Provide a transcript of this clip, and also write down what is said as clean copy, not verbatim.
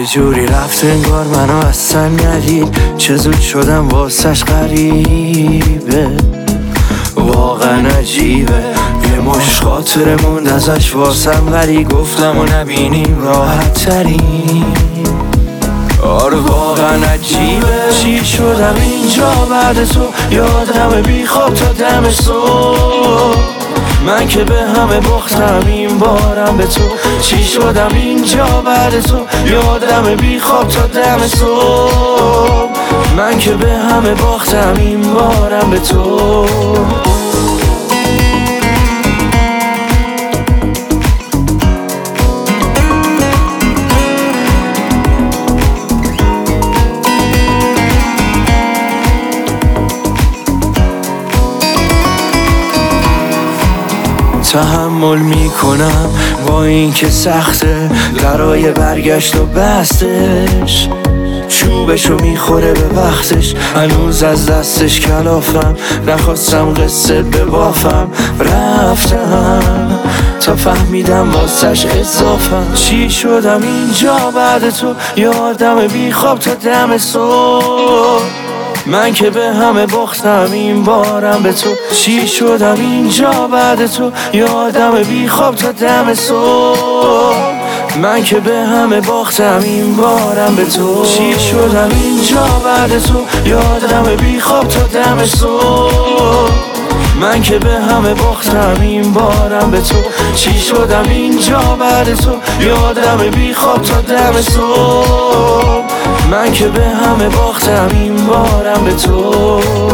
یه جوری رفت انگار منو اصلا ندید، چه زود شدم واسش غریبه، واقعا عجیبه. یه مش خاطره موند ازش واسم، ولی گفتم و نبینیم راحت ترین. آره واقعا عجیبه، چی شدم اینجا بعد تو، یادم بی خواب تا دم صبح. من که به همه باختم این بارم به تو، چی شدم اینجا بعد تو، یادم بی خواب تا دم صبح. من که به همه باختم این بارم به تو. تحمل میکنم با این که سخته، برای برگشت و بستش، چوبشو میخوره به وقتش، هنوز از دستش کلافم، نخواستم قصه ببافم، رفتم تا فهمیدم واسش اضافم. چی شدم اینجا بعد تو، یادم بی خواب تا دم صبح. من که به همه باختم این بارم به تو، چی شدم اینجا بعد تو، یادم بی خواب تا دم صبح. من که به همه باختم این بارم به تو، چی شدم اینجا بعد تو، یادم بی خواب تا دم صبح. من که به همه باختم این بارم به تو، چی شدم اینجا بعد تو، یادم بی خواب تا دم صبح. من که به همه باختم این بارم به تو.